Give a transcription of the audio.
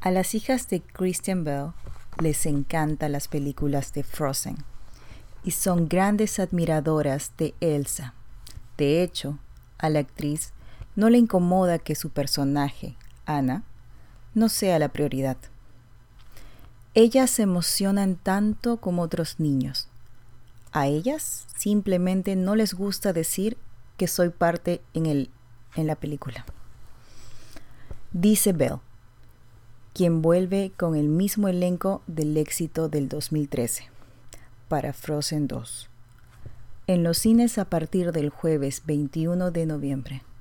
A las hijas de Kristen Bell les encantan las películas de Frozen y son grandes admiradoras de Elsa. De hecho, a la actriz no le incomoda que su personaje, Anna, no sea la prioridad. Ellas se emocionan tanto como otros niños. A ellas simplemente no les gusta decir que soy parte en la película. Dice Bell, quien vuelve con el mismo elenco del éxito del 2013 para Frozen 2, en los cines a partir del jueves 21 de noviembre.